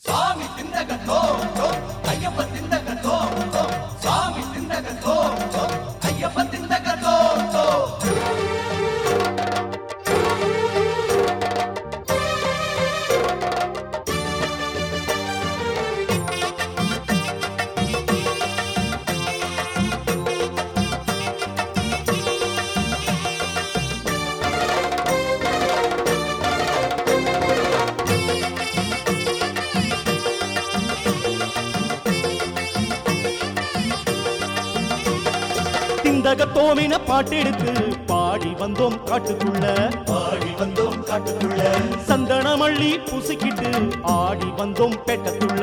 சாமி திண்டகத்தோ ஐயப்ப திண்டகத்தோ சாமி திண்டகத்தோ ஐயப்ப திண்டகத்தோ திண்டகத்தோமின பாட்டெடுத்து பாடி வந்தோம் காட்டுக்குள்ள சந்தனமள்ளி பூசிக்கிட்டு ஆடி வந்தோம் பேட்டத்துள்ள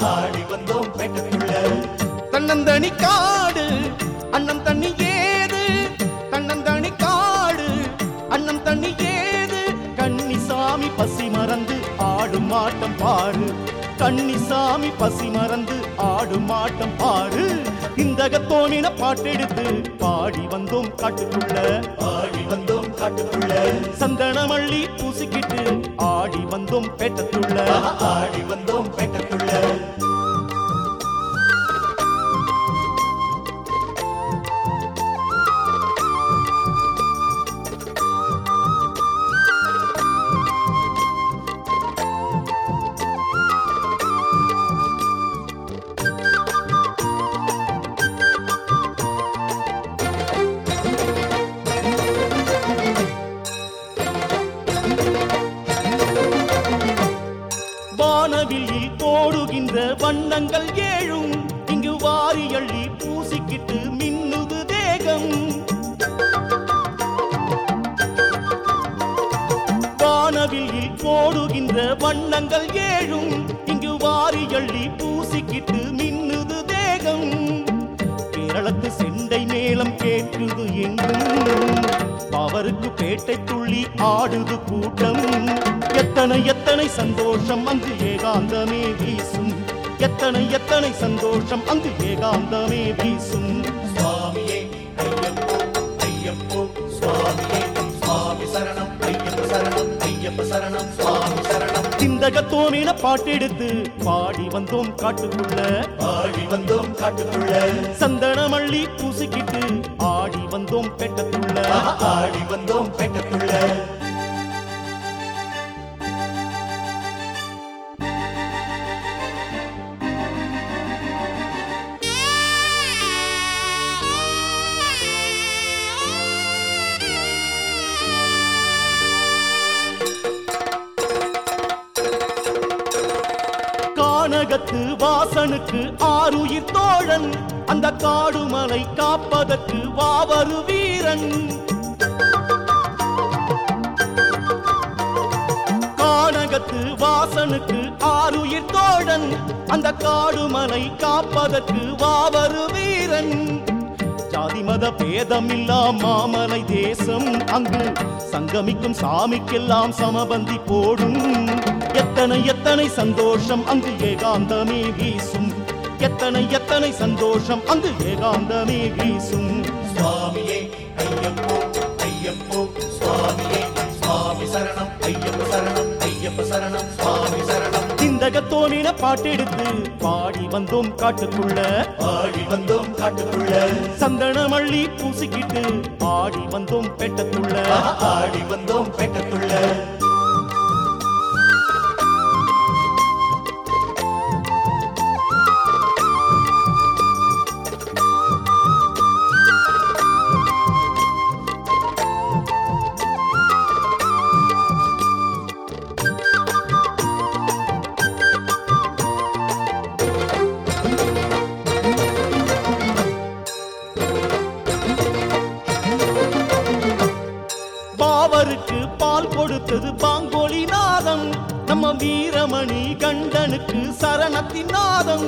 தன்னந்தனி காடு அண்ணன் தண்ணி ஏது தன்னந்தனி காடு அண்ணன் தண்ணி ஏது கன்னிசாமி பசி மறந்து ஆடும் ஆட்டம் பாரு கன்னிசாமி பசி மறந்து ஆடும் ஆட்டம் பாரு திண்டகத்தோமின பாட்டெடுத்து பாடி வந்தோம் காட்டுக்குள்ள சந்தனமள்ளி பூசிக்கிட்டு ஆடி வந்தோம் பேட்டத்துள்ள வானவில்லில் போடுகின்ற வண்ணங்கள் ஏழும் இங்கு வாரி அள்ளி பூசிக்கிட்டு மின்னுது தேகம் வானவில்லில் போடுகின்ற வண்ணங்கள் ஏழும் இங்கு வாரி அள்ளி பூசிக்கிட்டு மின்னுது தேகம் கேரளத்து செண்டை மேளம் கேட்குது எங்கும் அவருக்கு பேட்டை துள்ளி ஆடுது கூட்டம் எத்தனை எத்தனை சந்தோஷம் அங்கு ஏகாந்தமே வீசும் எத்தனை எத்தனை சந்தோஷம் அங்கு ஏகாந்தமே வீசும் சுவாமியே ஐயப்போ ஐயப்போ சுவாமியே சுவாமி சரணம் ஐயப்ப சரணம் ஐயப்ப சரணம் சுவாமி சரணம் திண்டகத்தோமின பாட்டெடுத்து பாடி வந்தோம் காட்டுக்குள்ள சந்தனமள்ளி பூசிக்கிட்டு ஆடி வந்தோம் பேட்டத்துள்ள கானகத்து வாசனுக்கு ஆருயிர் தோழன் அந்த காடுமலை காப்பதற்கு வாவரு வீரன் கானகத்து வாசனுக்கு ஆருயிர் தோழன் அந்த காடுமலை காப்பதற்கு வாவரு வீரன் ஜாதி மத பேதமில்லா மாமலை தேசம் அங்கு சங்கமிக்கும் சாமிக்கெல்லாம் சமபந்தி போடும் எத்தனை எத்தனை சந்தோஷம் அங்கு ஏகாந்தமே வீசும் எத்தனை எத்தனை சந்தோஷம் அங்கு ஏகாந்தமே வீசும் சுவாமியே ஐயப்போ ஐயப்போ சுவாமியே சுவாமி சரணம் ஐயப்ப சரணம் ஐயப்ப சரணம் சுவாமி சரணம் திண்டகத்தோமின பாட்டெடுத்து பாடி வந்தோம் காட்டுக்குள்ள சந்தனமள்ளி பூசிக்கிட்டு ஆடி வந்தோம் பேட்டத்துள்ள பாவருக்கு பால் கொடுத்தது பாங்கோலி நாதம் நம்ம வீரமணி கண்டனுக்கு சரணத்தின் நாதம்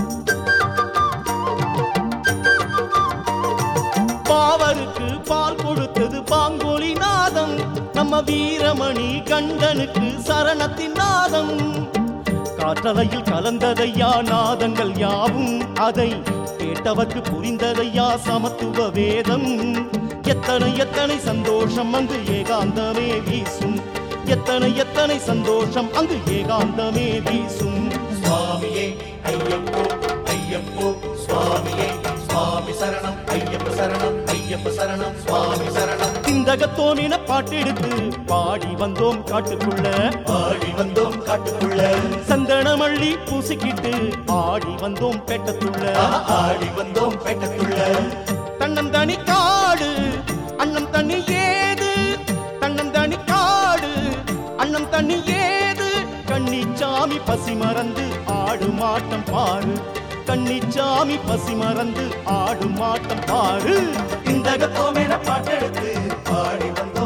பாவருக்கு பால் கொடுத்தது பாங்கோலி நாதம் நம்ம வீரமணி கண்டனுக்கு சரணத்தின் நாதம் காற்றலையில் கலந்ததையா நாதங்கள் யாவும் அதை கேட்டவர்க்கு புரிந்ததையா சமத்துவ வேதம் எத்தனை எத்தனை சந்தோஷம் அங்கு ஏகாந்தமே வீசும் எத்தனை எத்தனை சந்தோஷம் அங்கு ஏகாந்தமே வீசும் சரணம் சுவாமி சரணம் திந்தகத்தோமின பாட்டெடுத்து பாடி வந்தோம் காட்டுக்குள்ள ஆடி வந்தோம் காட்டுக்குள்ள சந்தனமள்ளி பூசிக்கிட்டு ஆடி வந்தோம் பேட்டத்துள்ள ஆடி வந்தோம் பேட்டத்துள்ள தன்னம் தனி காடு அன்னம் தண்ணி ஏது தன்னம் தனி காடு அன்னம் தண்ணி ஏது கன்னிச்சாமி பசி மறந்து ஆடு மாட்டம் பாரு கன்னிச்சாமி பசி மறந்து ஆடு மாட்டம் பாரு இந்த பாட்டெடுத்து பாடி வந்த